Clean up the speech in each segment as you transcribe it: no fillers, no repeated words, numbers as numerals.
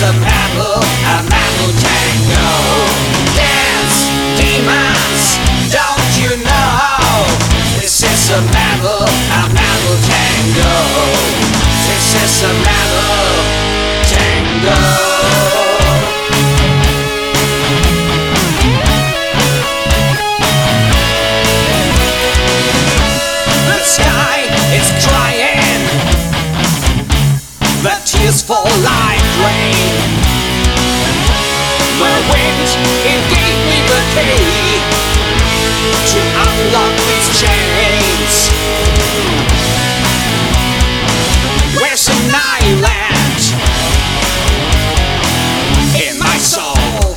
a mammal tango. Dance, demons, don't you know? This is a mammal tango. This is a mammal tango. The tears fall like rain. The wind, it gave me the key to unlock these chains. Where's an island in my soul?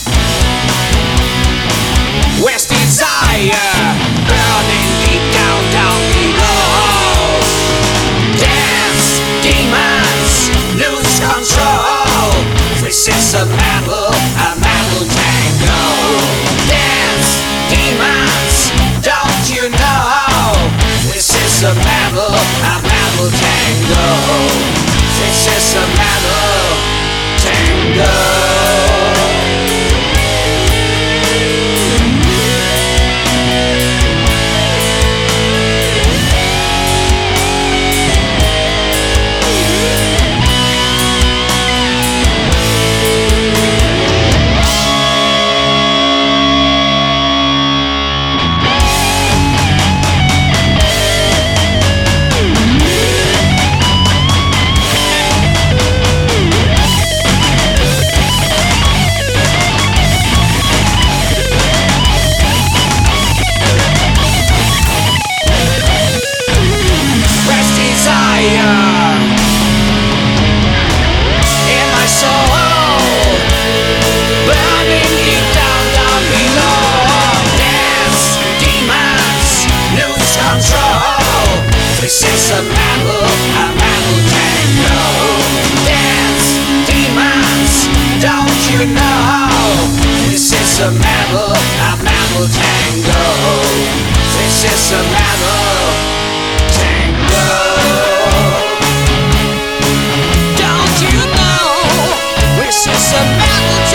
Where's desire burning deep down below? Dance, demons, lose control. This is a mammal tango. Dance, demons, don't you know? This is a mammal tango. This is a mammal tango. This is a mammal tango. Dance, demons, don't you know? This is a mammal tango. This is a mammal tango. Don't you know? This is a mammal